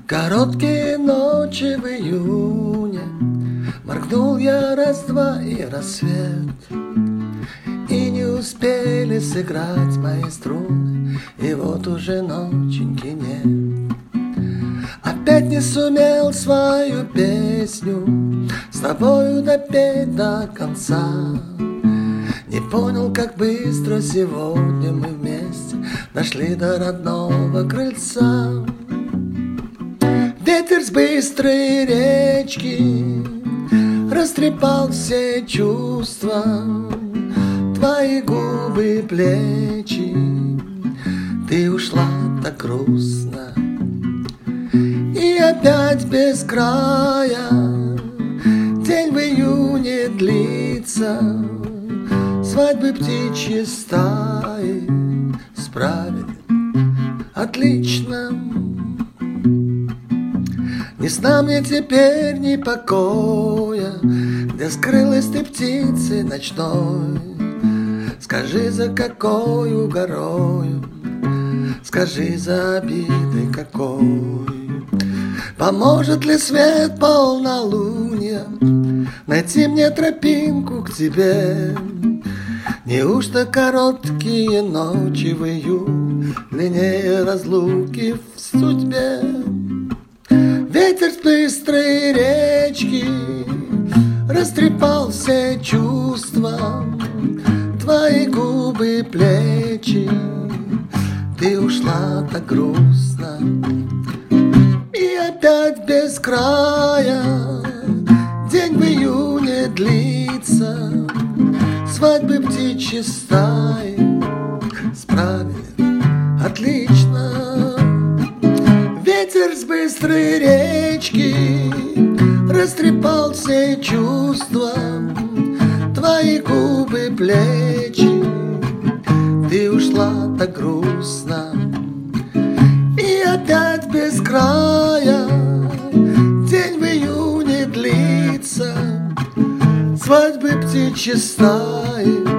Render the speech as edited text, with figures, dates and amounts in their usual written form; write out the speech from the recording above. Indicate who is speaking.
Speaker 1: Короткие ночи в июне, моргнул я раз-два и рассвет, и не успели сыграть мои струны, и вот уже ноченьки нет. Опять не сумел свою песню с тобою допеть до конца. Не понял, как быстро сегодня мы вместе дошли до родного крыльца. Ветер с быстрой речки растрепал все чувства, твои губы, плечи, ты ушла так грустно. И опять без края день в июне длится, свадьбы птичьи стаи справили отлично. Ни сна мне теперь, ни покоя, где скрылась ты, птицы ночной. Скажи, за какою горою, скажи, за обидой какой. Поможет ли свет полнолуния найти мне тропинку к тебе? Неужто короткие ночи в июне длиннее разлуки в судьбе? Ветер с быстрой речки растрепал все чувства, твои губы, плечи, ты ушла так грустно. И опять без края день в июне длится, свадьбы птичьи стаи справили отлично. Ветер с быстрой речки растрепал все чувства, твои губы, плечи, ты ушла так грустно. И опять без края день в июне длится, свадьбы птичьи стаи